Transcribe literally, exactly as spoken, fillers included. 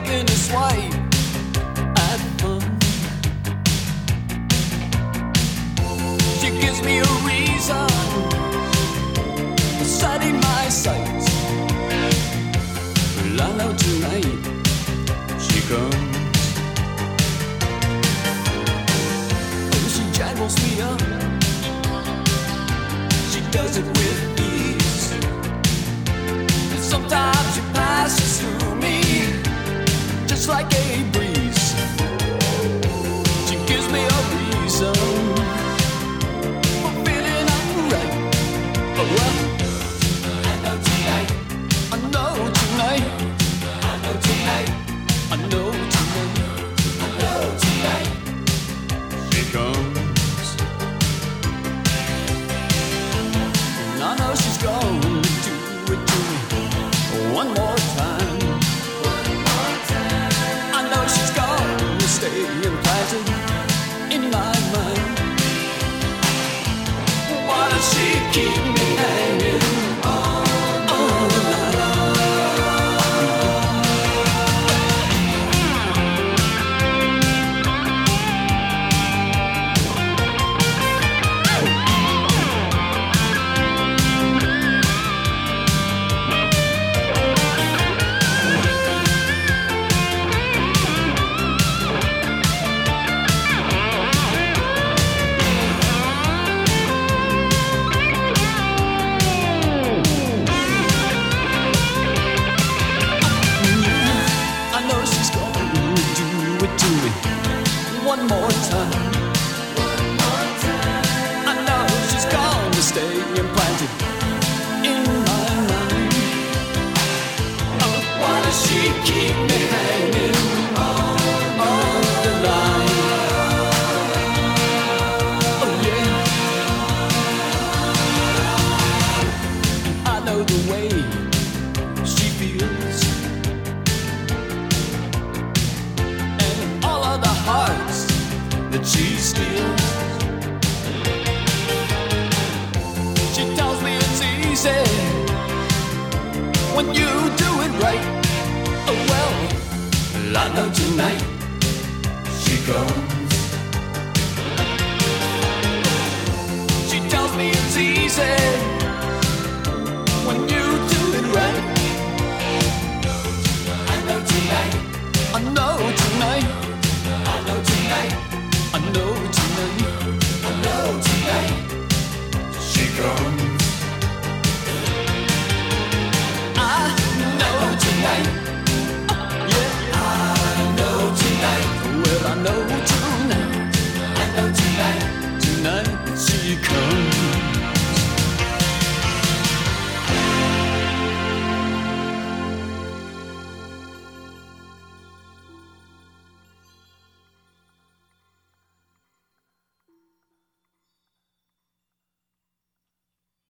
taking a swipe at fun. She gives me a reason for setting my sights. Well, I know tonight she comes. Oh, she jangles me up. She does it with ease. And sometimes she passes through me just like a breeze. She gives me a reason for feeling alright. Oh, well, I know tonight. I know tonight. I know tonight. I know tonight. I know tonight. She comes. And I know she's going to do it to me one more time. One more time. I know she's going to stay implanted in my mind. Why does she keep me hanging on the line? I know she's going to do it to me one more time. One more time. I know she's going to stay implanted in my mind. Oh, why does she keep me hanging on, on the line? Oh yeah. I know the way she feels. Hearts that she steals. She tells me it's easy when you do it right. Oh well, I know tonight she comes. She tells me it's easy when you do it right. I know tonight. I know tonight. I know tonight. I know